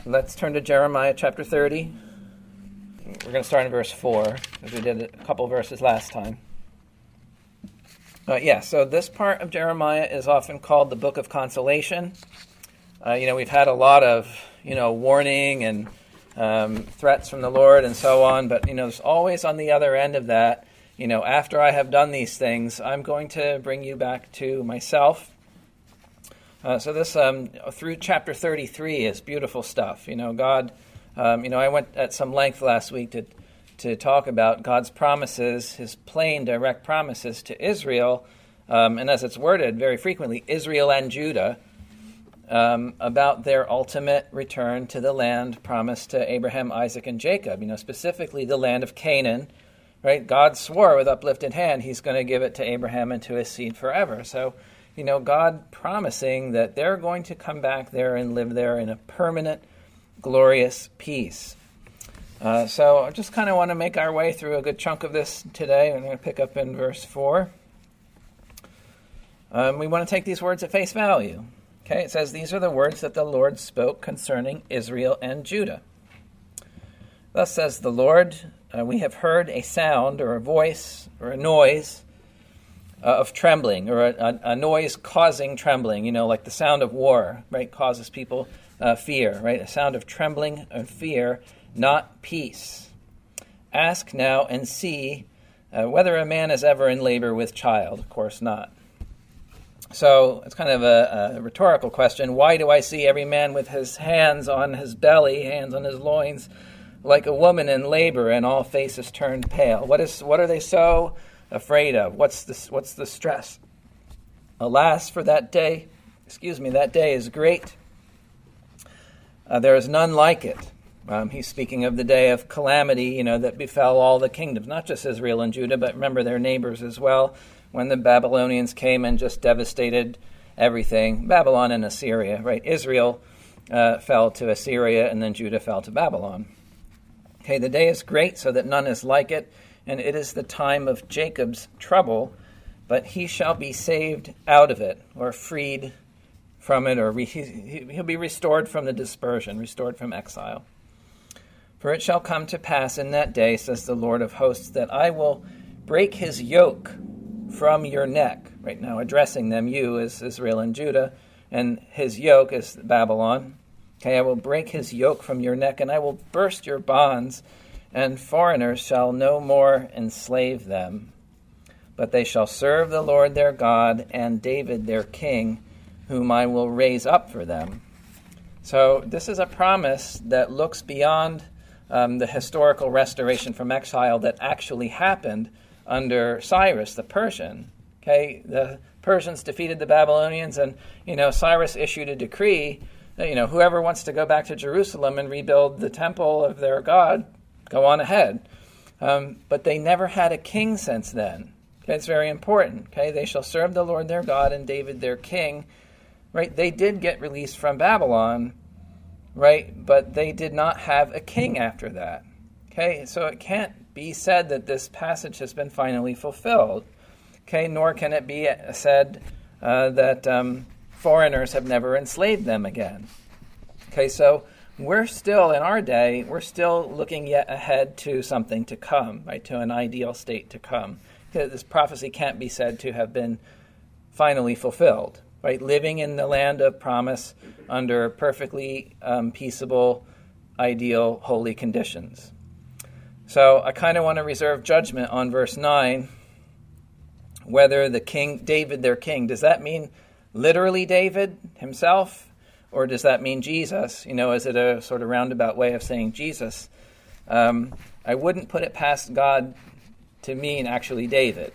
Let's turn to Jeremiah chapter 30. We're going to start in verse 4, as we did a couple verses last time. So this part of Jeremiah is often called the Book of Consolation. We've had a lot of, warning and threats from the Lord and so on, but, there's always on the other end of that, after I have done these things, I'm going to bring you back to myself. So this, through chapter 33 is beautiful stuff. God, I went at some length last week to talk about God's promises, his plain, direct promises to Israel, and as it's worded very frequently, Israel and Judah, about their ultimate return to the land promised to Abraham, Isaac, and Jacob, specifically the land of Canaan, right? God swore with uplifted hand he's going to give it to Abraham and to his seed forever. So, God promising that they're going to come back there and live there in a permanent, glorious peace. So I just kind of want to make our way through a good chunk of this today. I'm going to pick up in verse 4. We want to take these words at face value. Okay, it says, "These are the words that the Lord spoke concerning Israel and Judah. Thus says the Lord, we have heard a sound or a voice or a noise of trembling, or a noise causing trembling, like the sound of war, right, causes people fear, right? A sound of trembling and fear, not peace. Ask now and see whether a man is ever in labor with child. Of course not." So it's kind of a rhetorical question. Why do I see every man with his hands on his belly, hands on his loins, like a woman in labor, and all faces turned pale? What are they so afraid of? What's the stress? Alas, for that day, that day is great. There is none like it. He's speaking of the day of calamity, that befell all the kingdoms, not just Israel and Judah, but remember their neighbors as well, when the Babylonians came and just devastated everything. Babylon and Assyria, right? Israel fell to Assyria, and then Judah fell to Babylon. Okay, the day is great, so that none is like it, and it is the time of Jacob's trouble, but he shall be saved out of it, or freed from it, or he'll be restored from the dispersion, restored from exile. For it shall come to pass in that day, says the Lord of hosts, that I will break his yoke from your neck. Right now, addressing them, you as Israel and Judah, and his yoke is Babylon. Okay, I will break his yoke from your neck, and I will burst your bonds, and foreigners shall no more enslave them. But they shall serve the Lord their God and David their king, whom I will raise up for them. So this is a promise that looks beyond the historical restoration from exile that actually happened under Cyrus the Persian. Okay, the Persians defeated the Babylonians, and Cyrus issued a decree that whoever wants to go back to Jerusalem and rebuild the temple of their God, go on ahead. But they never had a king since then. Okay, it's very important. Okay, they shall serve the Lord their God and David their king. Right, they did get released from Babylon, right, but they did not have a king after that. Okay, so it can't be said that this passage has been finally fulfilled. Okay, nor can it be said that foreigners have never enslaved them again. Okay, so we're still, in our day, we're still looking yet ahead to something to come, right, to an ideal state to come. Okay, this prophecy can't be said to have been finally fulfilled, right, living in the land of promise under perfectly peaceable, ideal, holy conditions. So I kind of want to reserve judgment on verse 9, whether the king, David their king, does that mean literally David himself, or does that mean Jesus? Is it a sort of roundabout way of saying Jesus? I wouldn't put it past God to mean actually David.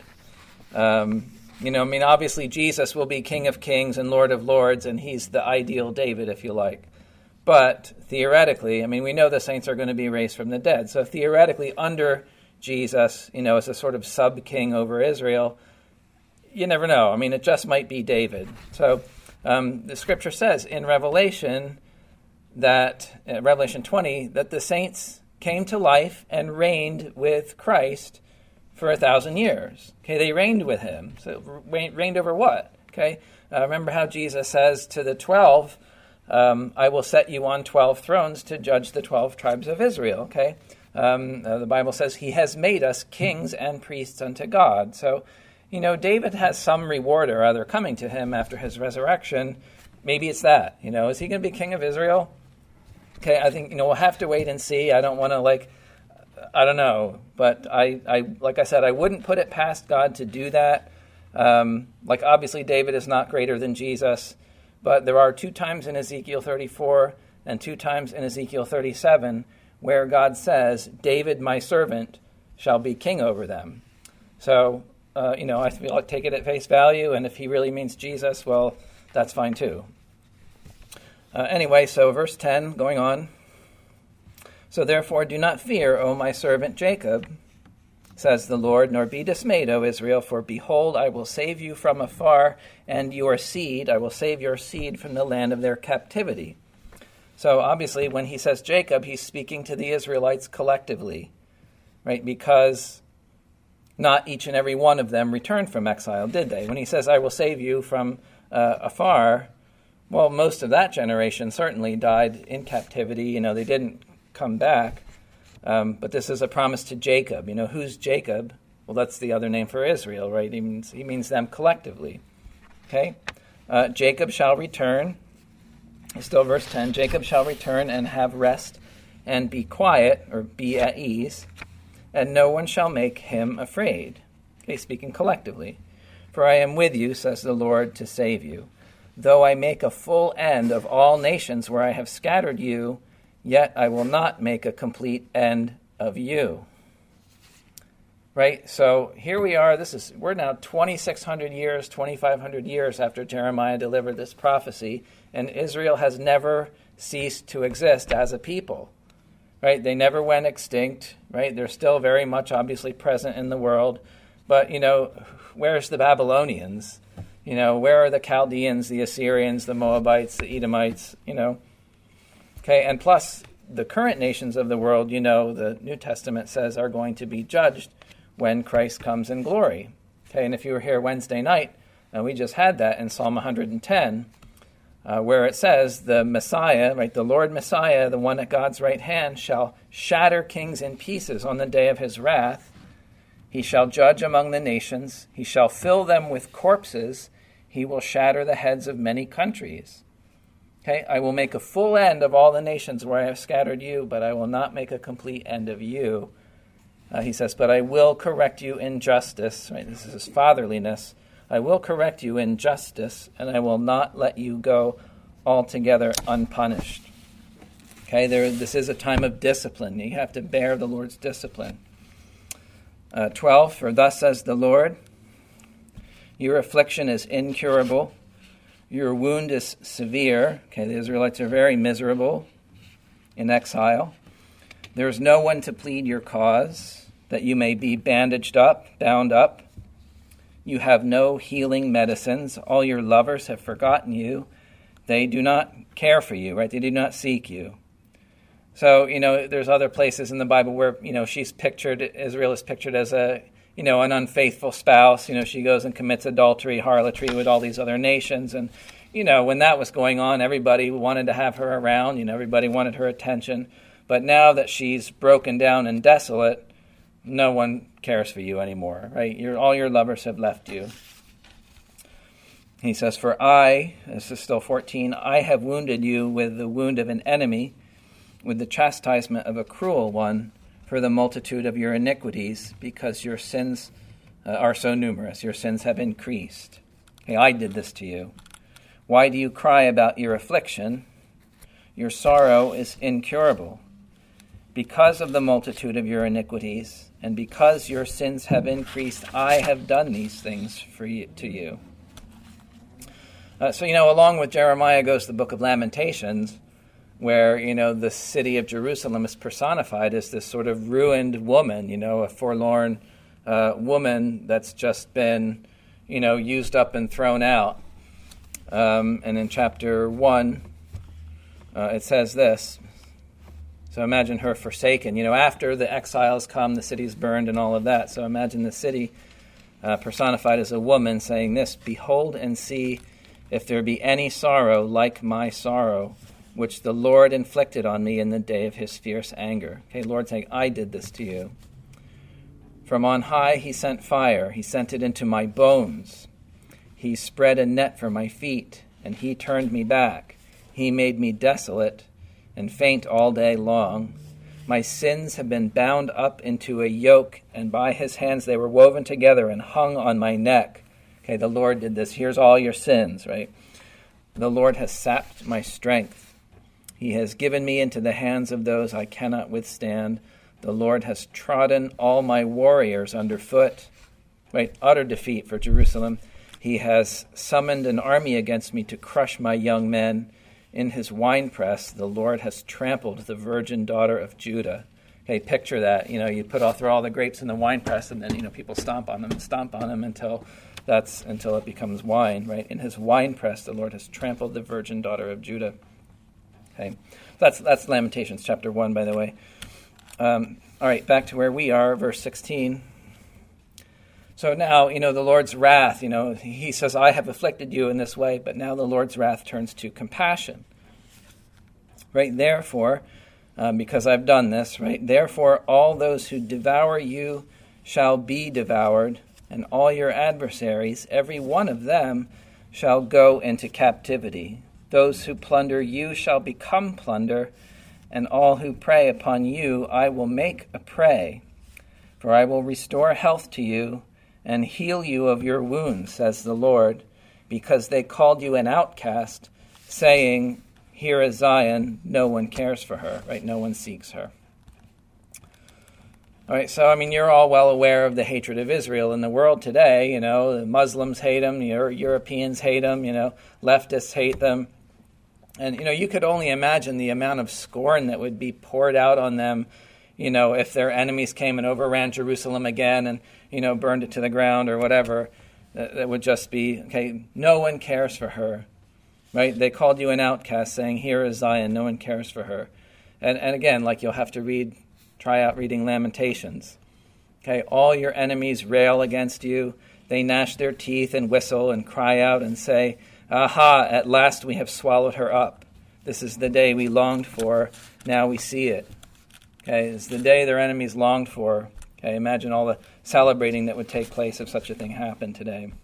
Obviously Jesus will be King of Kings and Lord of Lords, and he's the ideal David, if you like. But theoretically, we know the saints are going to be raised from the dead. So theoretically, under Jesus, as a sort of sub-king over Israel, you never know. It just might be David. So the scripture says in Revelation 20, that the saints came to life and reigned with Christ for 1,000 years. Okay, they reigned with him. So reigned over what? Okay, remember how Jesus says to the 12, I will set you on 12 thrones to judge the 12 tribes of Israel. Okay, the Bible says he has made us kings and priests unto God. So, David has some reward or other coming to him after his resurrection. Maybe it's that. Is he going to be king of Israel? Okay, I think we'll have to wait and see. I don't want to I don't know, but I like I said, I wouldn't put it past God to do that. Obviously David is not greater than Jesus, but there are 2 times in Ezekiel 34 and 2 times in Ezekiel 37 where God says, David, my servant, shall be king over them. So, I feel like take it at face value, and if he really means Jesus, well, that's fine too. Anyway, so verse 10, going on. So therefore do not fear, O my servant Jacob, says the Lord, nor be dismayed, O Israel, for behold, I will save you from afar, and your seed, I will save your seed from the land of their captivity. So obviously when he says Jacob, he's speaking to the Israelites collectively, right? Because not each and every one of them returned from exile, did they? When he says, I will save you from afar, well, most of that generation certainly died in captivity. They didn't come back. But this is a promise to Jacob. Who's Jacob? Well, that's the other name for Israel, right? He means them collectively. Okay? Jacob shall return. Still verse 10. Jacob shall return and have rest and be quiet, or be at ease, and no one shall make him afraid. Okay, speaking collectively. For I am with you, says the Lord, to save you. Though I make a full end of all nations where I have scattered you, yet I will not make a complete end of you. Right? So here we are. We're now 2,600 years, 2,500 years after Jeremiah delivered this prophecy, and Israel has never ceased to exist as a people. Right? They never went extinct. Right? They're still very much obviously present in the world. But, where's the Babylonians? Where are the Chaldeans, the Assyrians, the Moabites, the Edomites, Okay, and plus, the current nations of the world, the New Testament says are going to be judged when Christ comes in glory. Okay, and if you were here Wednesday night, we just had that in Psalm 110, where it says, the Messiah, right, the Lord Messiah, the one at God's right hand, shall shatter kings in pieces on the day of his wrath. He shall judge among the nations. He shall fill them with corpses. He will shatter the heads of many countries. Okay, I will make a full end of all the nations where I have scattered you, but I will not make a complete end of you. He says, but I will correct you in justice. Right, this is his fatherliness. I will correct you in justice, and I will not let you go altogether unpunished. Okay, this is a time of discipline. You have to bear the Lord's discipline. 12, for thus says the Lord, your affliction is incurable. Your wound is severe. Okay, the Israelites are very miserable in exile. There is no one to plead your cause, that you may be bandaged up, bound up. You have no healing medicines. All your lovers have forgotten you. They do not care for you, right? They do not seek you. So, there's other places in the Bible where, Israel is pictured as an unfaithful spouse. She goes and commits adultery, harlotry with all these other nations. And, when that was going on, everybody wanted to have her around. Everybody wanted her attention. But now that she's broken down and desolate, no one cares for you anymore, right? All your lovers have left you. He says, for this is still 14, I have wounded you with the wound of an enemy, with the chastisement of a cruel one, for the multitude of your iniquities, because your sins are so numerous. Your sins have increased. Okay, I did this to you. Why do you cry about your affliction? Your sorrow is incurable. Because of the multitude of your iniquities, and because your sins have increased, I have done these things to you. So, along with Jeremiah goes the book of Lamentations, where, the city of Jerusalem is personified as this sort of ruined woman, a forlorn woman that's just been, used up and thrown out. And in chapter 1, it says this. So imagine her forsaken. After the exiles come, the city's burned and all of that. So imagine the city personified as a woman saying this, behold and see, if there be any sorrow like my sorrow, which the Lord inflicted on me in the day of his fierce anger. Okay, Lord saying, I did this to you. From on high he sent fire. He sent it into my bones. He spread a net for my feet, and he turned me back. He made me desolate and faint all day long. My sins have been bound up into a yoke, and by his hands they were woven together and hung on my neck. Okay, the Lord did this. Here's all your sins, right? The Lord has sapped my strength. He has given me into the hands of those I cannot withstand. The Lord has trodden all my warriors underfoot. Right, utter defeat for Jerusalem. He has summoned an army against me to crush my young men. In his winepress, the Lord has trampled the virgin daughter of Judah. Okay, picture that. You throw all the grapes in the winepress, and then people stomp on them until it becomes wine. Right, in his winepress, the Lord has trampled the virgin daughter of Judah. Okay, that's Lamentations chapter 1, by the way. All right, back to where we are, verse 16. So now, the Lord's wrath, he says, I have afflicted you in this way, but now the Lord's wrath turns to compassion. Right, therefore, because I've done this, right, therefore all those who devour you shall be devoured, and all your adversaries, every one of them, shall go into captivity. Those who plunder you shall become plunder, and all who prey upon you I will make a prey. For I will restore health to you, and heal you of your wounds, says the Lord, because they called you an outcast, saying, here is Zion, no one cares for her, right? No one seeks her. All right, so, you're all well aware of the hatred of Israel in the world today. The Muslims hate them, Europeans hate them, leftists hate them. And, you could only imagine the amount of scorn that would be poured out on them, if their enemies came and overran Jerusalem again and, burned it to the ground or whatever. That would just be, okay, no one cares for her, right? They called you an outcast, saying, here is Zion, no one cares for her. And again, you'll have to try out reading Lamentations. Okay, all your enemies rail against you. They gnash their teeth and whistle and cry out and say, aha, at last we have swallowed her up. This is the day we longed for. Now we see it. Okay, it's the day their enemies longed for. Okay, imagine all the celebrating that would take place if such a thing happened today.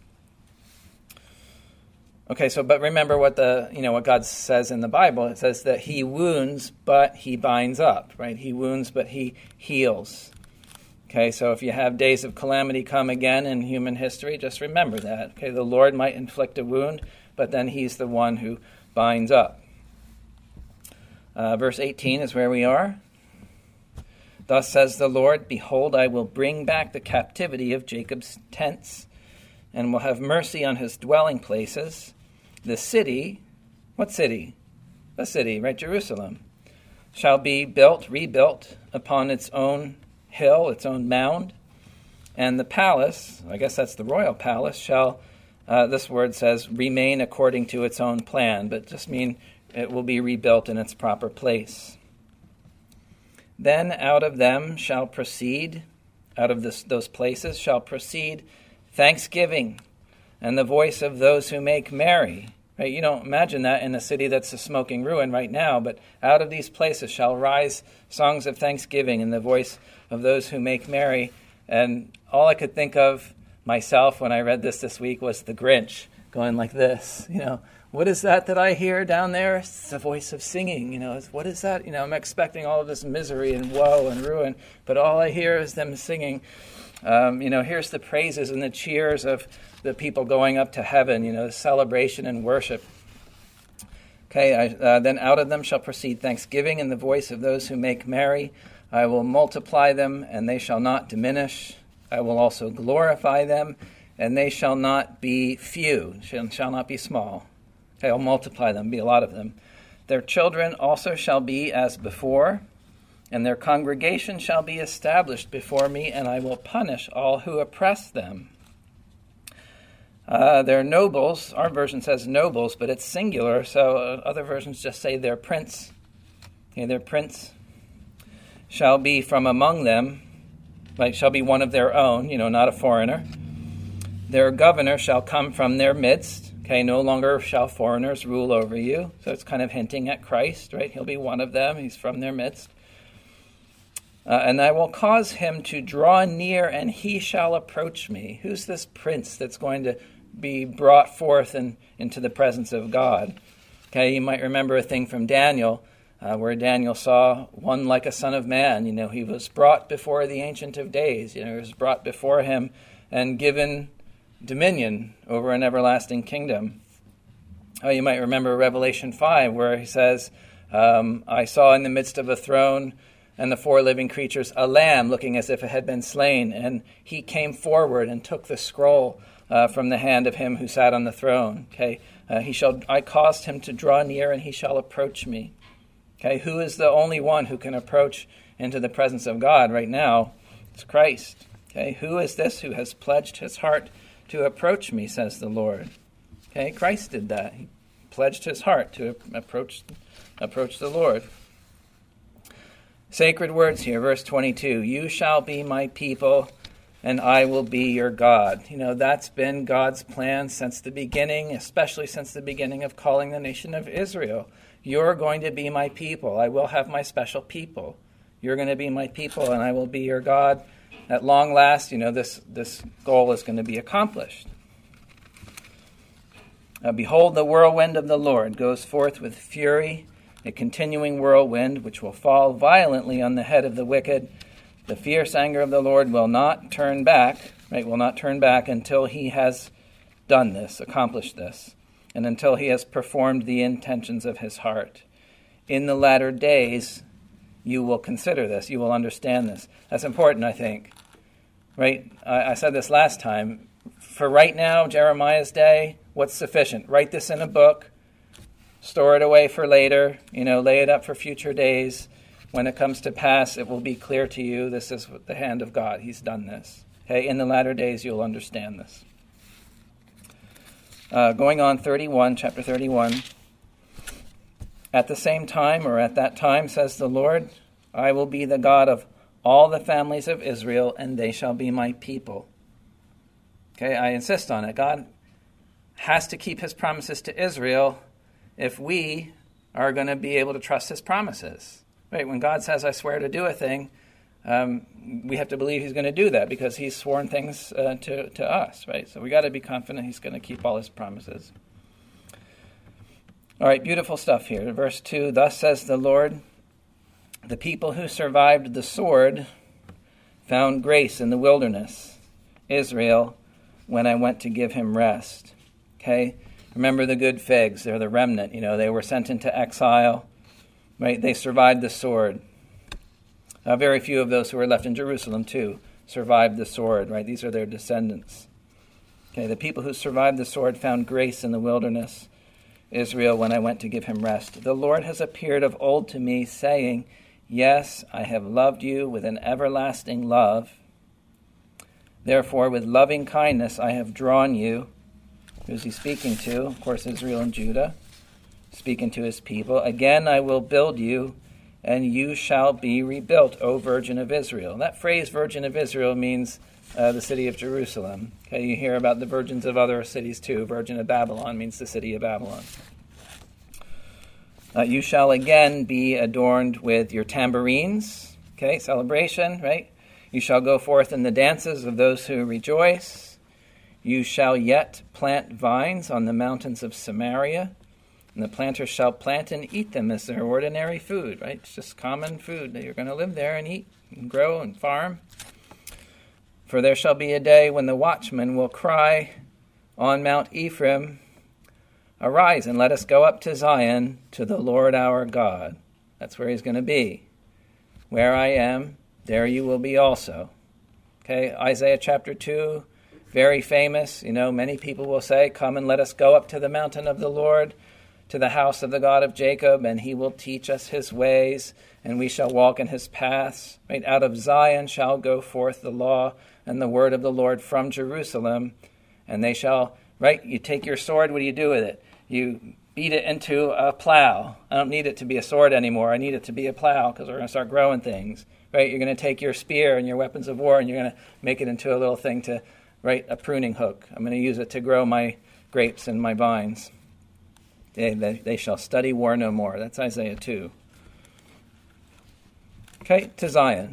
Okay, but remember what God says in the Bible. It says that he wounds, but he binds up, right? He wounds, but he heals. Okay, so if you have days of calamity come again in human history, just remember that. Okay, the Lord might inflict a wound, but then he's the one who binds up. Verse 18 is where we are. Thus says the Lord, behold, I will bring back the captivity of Jacob's tents, and will have mercy on his dwelling places. The city, what city? The city, right, Jerusalem, shall be rebuilt upon its own hill, its own mound. And the palace, I guess that's the royal palace, shall, this word says, remain according to its own plan, but just mean it will be rebuilt in its proper place. Then out of them shall proceed, out of those places shall proceed thanksgiving and the voice of those who make merry. Right? You don't imagine that in a city that's a smoking ruin right now, but out of these places shall rise songs of thanksgiving and the voice of those who make merry. And all I could think of myself when I read this week was the Grinch going like this, What is that I hear down there? It's the voice of singing, What is that? I'm expecting all of this misery and woe and ruin, but all I hear is them singing. Here's the praises and the cheers of the people going up to heaven, celebration and worship. Okay, then out of them shall proceed thanksgiving and the voice of those who make merry. I will multiply them, and they shall not diminish. I will also glorify them, and they shall not be few, shall not be small. Okay, I'll multiply them, be a lot of them. Their children also shall be as before, and their congregation shall be established before me, and I will punish all who oppress them. Their nobles, our version says nobles, but it's singular, so other versions just say their prince. Okay, their prince shall be from among them, shall be one of their own, not a foreigner. Their governor shall come from their midst. Okay, no longer shall foreigners rule over you. So it's kind of hinting at Christ, right? He'll be one of them. He's from their midst. And I will cause him to draw near, and he shall approach me. Who's this prince that's going to be brought forth into the presence of God? Okay, you might remember a thing from Daniel, where Daniel saw one like a son of man. He was brought before the Ancient of Days. He was brought before him and given dominion over an everlasting kingdom. You might remember Revelation 5, where he says, I saw in the midst of a throne and the 4 living creatures a lamb looking as if it had been slain, and he came forward and took the scroll from the hand of him who sat on the throne. Okay, I caused him to draw near, and he shall approach me. Okay, who is the only one who can approach into the presence of God right now? It's Christ. Okay, who is this who has pledged his heart to approach me, says the Lord? Okay, Christ did that. He pledged his heart to approach the Lord. Sacred words here, verse 22. You shall be my people, and I will be your God. That's been God's plan since the beginning, especially since the beginning of calling the nation of Israel. You're going to be my people. I will have my special people. You're going to be my people, and I will be your God. At long last, this goal is going to be accomplished. Behold, the whirlwind of the Lord goes forth with fury, a continuing whirlwind, which will fall violently on the head of the wicked. The fierce anger of the Lord will not turn back, will not turn back until he has done this, accomplished this, and until he has performed the intentions of his heart. In the latter days, you will consider this. You will understand this. That's important, I think. Right? I said this last time. For right now, Jeremiah's day, what's sufficient? Write this in a book. Store it away for later. Lay it up for future days. When it comes to pass, it will be clear to you this is the hand of God. He's done this. Okay? In the latter days, you'll understand this. Going on, chapter 31. At the same time, or at that time, says the Lord, I will be the God of all the families of Israel, and they shall be my people. Okay, I insist on it. God has to keep his promises to Israel if we are going to be able to trust his promises. Right? When God says, I swear to do a thing, we have to believe he's going to do that because he's sworn things to us. Right? So we got to be confident he's going to keep all his promises. All right, beautiful stuff here. Verse 2, thus says the Lord, the people who survived the sword found grace in the wilderness, Israel, when I went to give him rest. Okay? Remember the good figs. They're the remnant. They were sent into exile. Right? They survived the sword. Very few of those who were left in Jerusalem, too, survived the sword. Right? These are their descendants. Okay? The people who survived the sword found grace in the wilderness, Israel, when I went to give him rest. The Lord has appeared of old to me, saying, yes, I have loved you with an everlasting love. Therefore, with loving kindness I have drawn you. Who's he speaking to? Of course, Israel and Judah. Speaking to his people. Again, I will build you, and you shall be rebuilt, O Virgin of Israel. That phrase, Virgin of Israel, means the city of Jerusalem. Okay, you hear about the virgins of other cities too. Virgin of Babylon means the city of Babylon. You shall again be adorned with your tambourines. Okay, celebration, right? You shall go forth in the dances of those who rejoice. You shall yet plant vines on the mountains of Samaria, and the planters shall plant and eat them as their ordinary food, right? It's just common food that you're going to live there and eat and grow and farm. For there shall be a day when the watchman will cry on Mount Ephraim, arise and let us go up to Zion, to the Lord our God. That's where he's going to be. Where I am, there you will be also. Okay, Isaiah chapter 2, very famous. Many people will say, come and let us go up to the mountain of the Lord, to the house of the God of Jacob, and he will teach us his ways, and we shall walk in his paths. Right? Out of Zion shall go forth the law and the word of the Lord from Jerusalem, and they shall, right, you take your sword, what do you do with it? You beat it into a plow. I don't need it to be a sword anymore. I need it to be a plow because we're going to start growing things. Right? You're going to take your spear and your weapons of war and you're going to make it into a little thing to, right, a pruning hook. I'm going to use it to grow my grapes in my vines. They shall study war no more. That's Isaiah 2. Okay, to Zion.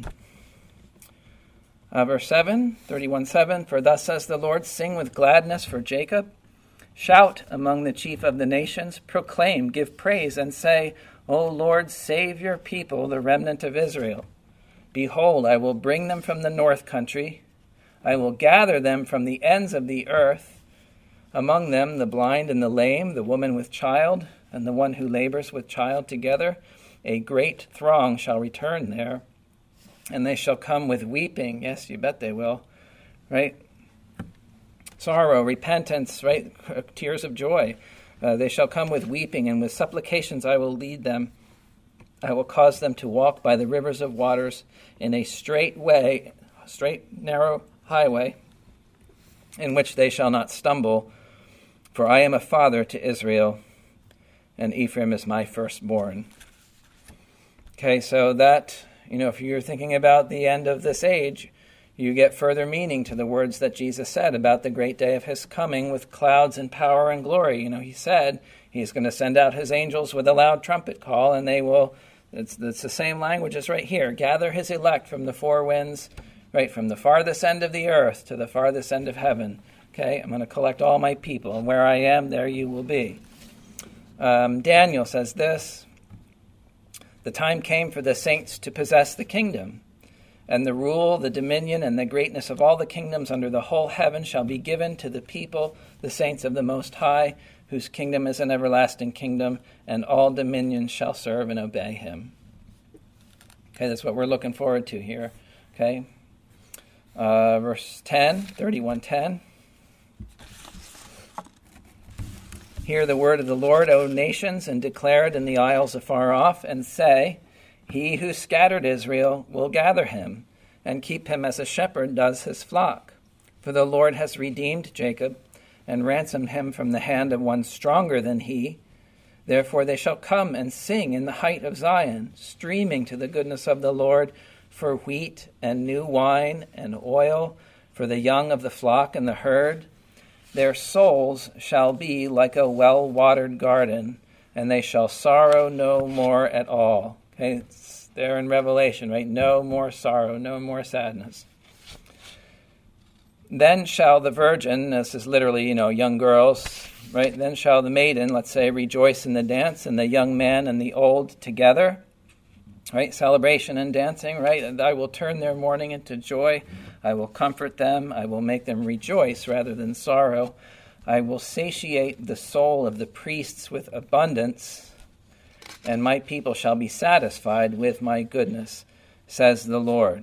Verse 7, 31:7, for thus says the Lord, sing with gladness for Jacob. Shout among the chief of the nations. Proclaim, give praise, and say, O Lord, save your people, the remnant of Israel. Behold, I will bring them from the north country. I will gather them from the ends of the earth. Among them the blind and the lame, the woman with child, and the one who labors with child together. A great throng shall return there. And they shall come with weeping. Yes, you bet they will. Right? Sorrow, repentance, right? Tears of joy. They shall come with weeping, and with supplications I will lead them. I will cause them to walk by the rivers of waters in a straight way, straight, narrow highway, in which they shall not stumble. For I am a father to Israel, and Ephraim is my firstborn. Okay, so that, if you're thinking about the end of this age, you get further meaning to the words that Jesus said about the great day of his coming with clouds and power and glory. He said he's going to send out his angels with a loud trumpet call, and they will, it's the same language as right here, gather his elect from the four winds, right, from the farthest end of the earth to the farthest end of heaven. Okay, I'm going to collect all my people, and where I am, there you will be. Daniel says this, the time came for the saints to possess the kingdom, and the rule, the dominion, and the greatness of all the kingdoms under the whole heaven shall be given to the people, the saints of the Most High, whose kingdom is an everlasting kingdom, and all dominions shall serve and obey him. Okay, that's what we're looking forward to here. Okay, verse 10, 31:10. Hear the word of the Lord, O nations, and declare it in the isles afar off, and say, he who scattered Israel will gather him, and keep him as a shepherd does his flock. For the Lord has redeemed Jacob, and ransomed him from the hand of one stronger than he. Therefore they shall come and sing in the height of Zion, streaming to the goodness of the Lord, for wheat and new wine and oil, for the young of the flock and the herd. Their souls shall be like a well-watered garden, and they shall sorrow no more at all. Okay, it's there in Revelation, right? No more sorrow, no more sadness. Then shall the virgin, this is literally, young girls, right? Then shall the maiden, let's say, rejoice in the dance, and the young man and the old together, right? Celebration and dancing, right? And I will turn their mourning into joy. I will comfort them. I will make them rejoice rather than sorrow. I will satiate the soul of the priests with abundance, and my people shall be satisfied with my goodness, says the Lord.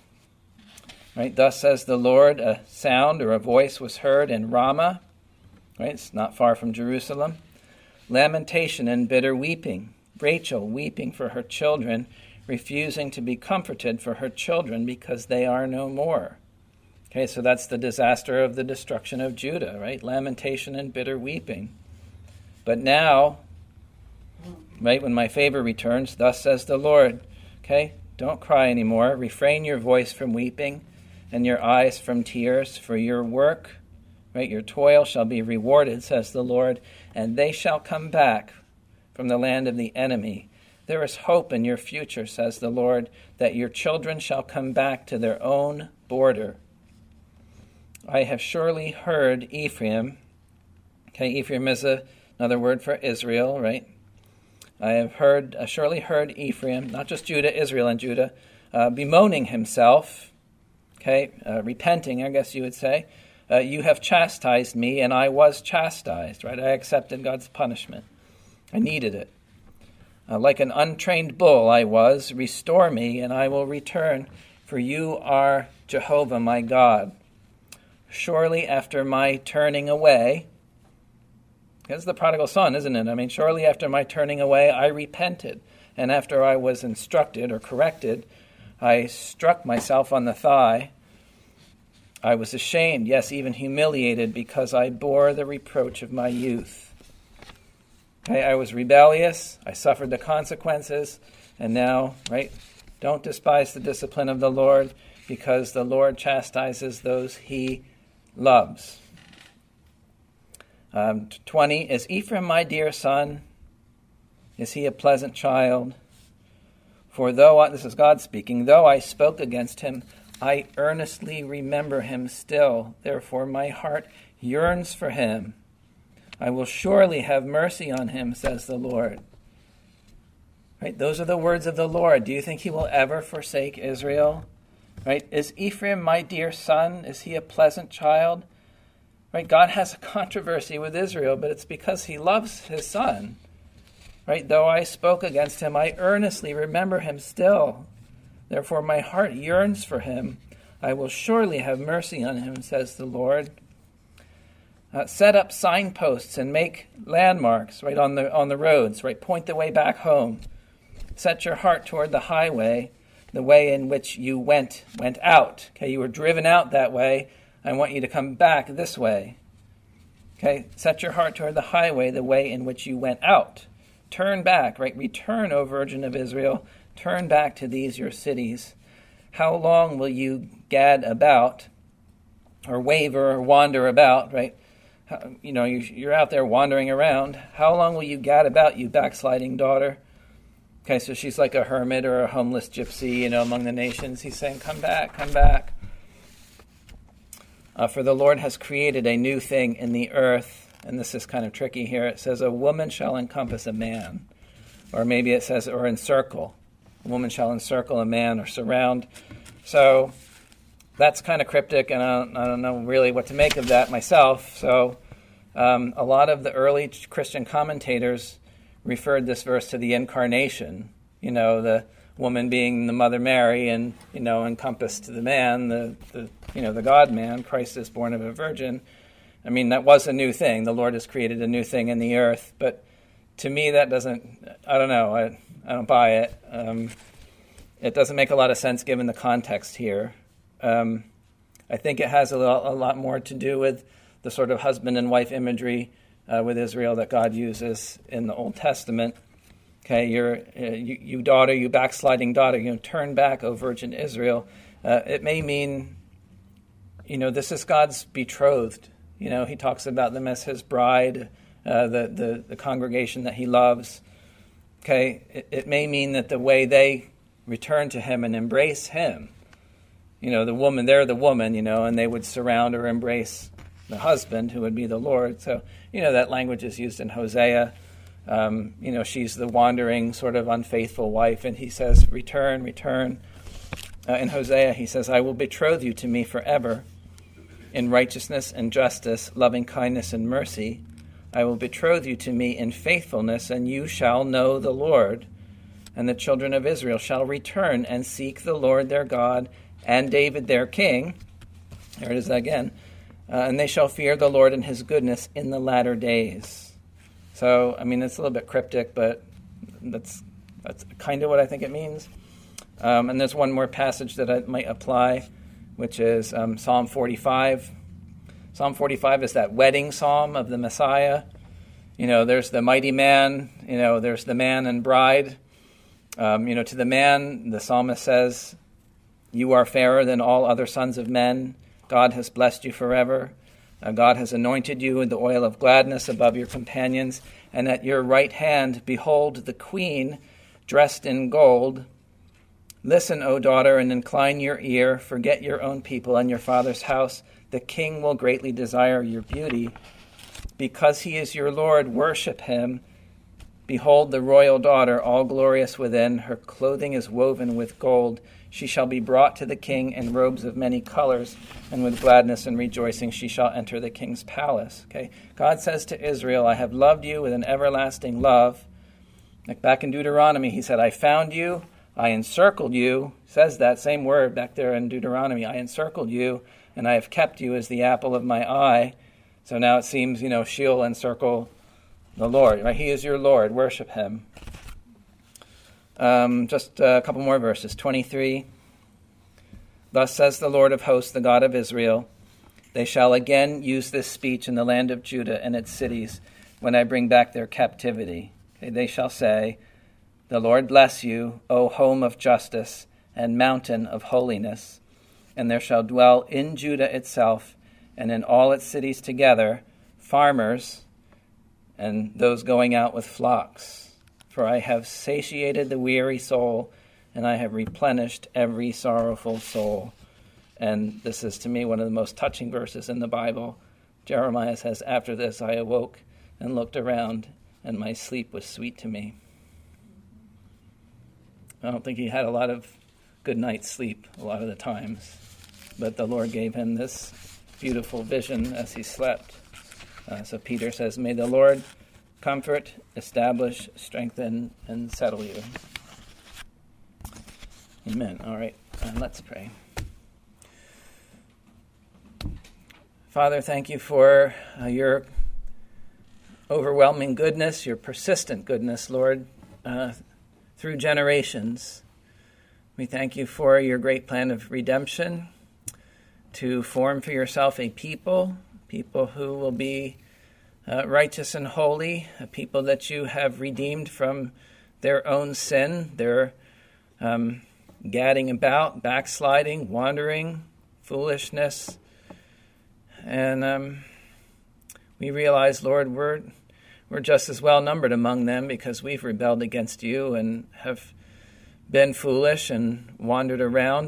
Right? Thus says the Lord, a sound or a voice was heard in Ramah. Right? It's not far from Jerusalem. Lamentation and bitter weeping. Rachel weeping for her children, refusing to be comforted for her children because they are no more. Okay, so that's the disaster of the destruction of Judah, right? Lamentation and bitter weeping. But now, right, when my favor returns, thus says the Lord, okay, don't cry anymore. Refrain your voice from weeping and your eyes from tears, for your work, right, your toil shall be rewarded, says the Lord, and they shall come back from the land of the enemy. There is hope in your future, says the Lord, that your children shall come back to their own border. I have surely heard Ephraim. Okay, Ephraim is another word for Israel, right? I have surely heard Ephraim, not just Judah, Israel and Judah, bemoaning himself, okay, repenting, I guess you would say. You have chastised me, and I was chastised, right? I accepted God's punishment. I needed it. Like an untrained bull I was. Restore me, and I will return, for you are Jehovah my God. Surely after my turning away, it's the prodigal son, isn't it? I mean, surely after my turning away, I repented. And after I was instructed or corrected, I struck myself on the thigh. I was ashamed, yes, even humiliated, because I bore the reproach of my youth. Okay, I was rebellious. I suffered the consequences. And now, right, don't despise the discipline of the Lord, because the Lord chastises those he loves. 20, is Ephraim my dear son? Is he a pleasant child? For this is God speaking, though I spoke against him, I earnestly remember him still. Therefore my heart yearns for him. I will surely have mercy on him, says the Lord. Right? Those are the words of the Lord. Do you think he will ever forsake Israel? Right? Is Ephraim my dear son? Is he a pleasant child? Right? God has a controversy with Israel, but it's because he loves his son. Right? Though I spoke against him, I earnestly remember him still. Therefore my heart yearns for him. I will surely have mercy on him, says the Lord. Set up signposts and make landmarks right on the roads. Right? Point the way back home. Set your heart toward the highway, the way in which you went out. Okay, you were driven out that way. I want you to come back this way. Okay, set your heart toward the highway, the way in which you went out. Turn back, right? Return, O Virgin of Israel. Turn back to these your cities. How long will you gad about, or waver, or wander about, right? You're out there wandering around. How long will you gad about, you backsliding daughter? Okay, so she's like a hermit or a homeless gypsy, among the nations. He's saying, come back, come back. For the Lord has created a new thing in the earth. And this is kind of tricky here. It says, a woman shall encompass a man. Or maybe it says, or encircle. A woman shall encircle a man or surround. So that's kind of cryptic, and I don't know really what to make of that myself. So a lot of the early Christian commentators referred this verse to the incarnation, the woman being the Mother Mary, and encompassed the man, the God-man. Christ is born of a virgin. I mean, that was a new thing. The Lord has created a new thing in the earth, but to me that doesn't. I don't know. I don't buy it. It doesn't make a lot of sense given the context here. I think it has a lot more to do with the sort of husband and wife imagery with Israel that God uses in the Old Testament. Okay, you daughter, you backsliding daughter, turn back, O Virgin Israel. It may mean, this is God's betrothed. He talks about them as his bride, the congregation that he loves. Okay, it may mean that the way they return to him and embrace him, the woman, they're the woman, and they would surround or embrace the husband, who would be the Lord. So, that language is used in Hosea. She's the wandering, sort of unfaithful wife, and he says, return, return. In Hosea, he says, I will betroth you to me forever. In righteousness and justice, loving kindness and mercy, I will betroth you to me in faithfulness, and you shall know the Lord. And the children of Israel shall return and seek the Lord their God and David their king. There it is again. And they shall fear the Lord and his goodness in the latter days. So, I mean, it's a little bit cryptic, but that's kind of what I think it means. And there's one more passage that I might apply, which is Psalm 45. Psalm 45 is that wedding psalm of the Messiah. There's the mighty man, there's the man and bride. To the man, the psalmist says, you are fairer than all other sons of men. God has blessed you forever. God has anointed you with the oil of gladness above your companions. And at your right hand, behold, the queen dressed in gold. Listen, O daughter, and incline your ear. Forget your own people and your father's house. The king will greatly desire your beauty. Because he is your Lord, worship him. Behold the royal daughter, all glorious within. Her clothing is woven with gold. She shall be brought to the king in robes of many colors, and with gladness and rejoicing she shall enter the king's palace. Okay, God says to Israel, I have loved you with an everlasting love. Like back in Deuteronomy, he said, I found you, I encircled you. Says that same word back there in Deuteronomy. I encircled you, and I have kept you as the apple of my eye. So now it seems, she'll encircle the Lord. Right? He is your Lord. Worship him. Just a couple more verses. 23. Thus says the Lord of hosts, the God of Israel, they shall again use this speech in the land of Judah and its cities when I bring back their captivity. Okay, they shall say, the Lord bless you, O home of justice and mountain of holiness. And there shall dwell in Judah itself and in all its cities together farmers and those going out with flocks. For I have satiated the weary soul, and I have replenished every sorrowful soul. And this is, to me, one of the most touching verses in the Bible. Jeremiah says, after this I awoke and looked around, and my sleep was sweet to me. I don't think he had a lot of good night's sleep a lot of the times, but the Lord gave him this beautiful vision as he slept. So Peter says, may the Lord comfort, establish, strengthen, and settle you. Amen. All right, let's pray. Father, thank you for your overwhelming goodness, your persistent goodness, Lord, through generations. We thank you for your great plan of redemption, to form for yourself a people who will be righteous and holy, a people that you have redeemed from their own sin, their gadding about, backsliding, wandering, foolishness. And we realize, Lord, we're just as well numbered among them because we've rebelled against you and have been foolish and wandered around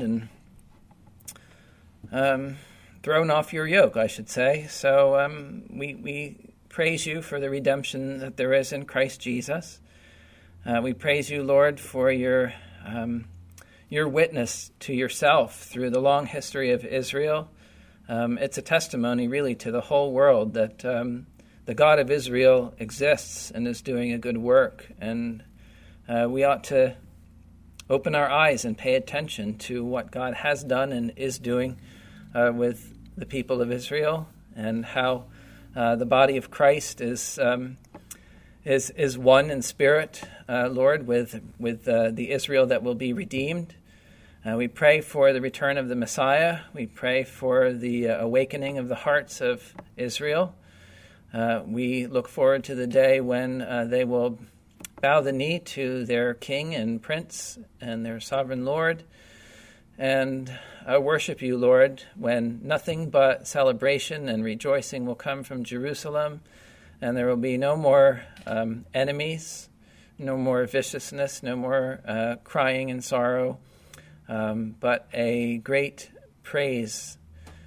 and thrown off your yoke, I should say. So we praise you for the redemption that there is in Christ Jesus. We praise you, Lord, for your witness to yourself through the long history of Israel. It's a testimony, really, to the whole world that the God of Israel exists and is doing a good work. And we ought to open our eyes and pay attention to what God has done and is doing with the people of Israel, and how the body of Christ is one in spirit, Lord, with the Israel that will be redeemed. We pray for the return of the Messiah. We pray for the awakening of the hearts of Israel. We look forward to the day when they will bow the knee to their King and Prince and their Sovereign Lord, and worship you, Lord, when nothing but celebration and rejoicing will come from Jerusalem, and there will be no more enemies, no more viciousness, no more crying and sorrow, but a great praise,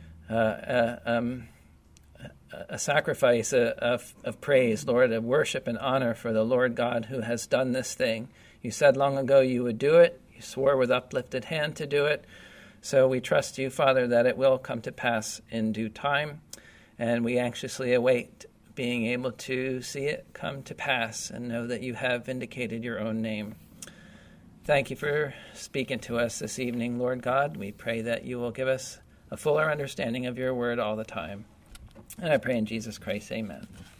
a sacrifice of praise, Lord, of worship and honor for the Lord God who has done this thing. You said long ago you would do it. You swore with uplifted hand to do it. So we trust you, Father, that it will come to pass in due time, and we anxiously await being able to see it come to pass and know that you have vindicated your own name. Thank you for speaking to us this evening, Lord God. We pray that you will give us a fuller understanding of your word all the time. And I pray in Jesus Christ, amen.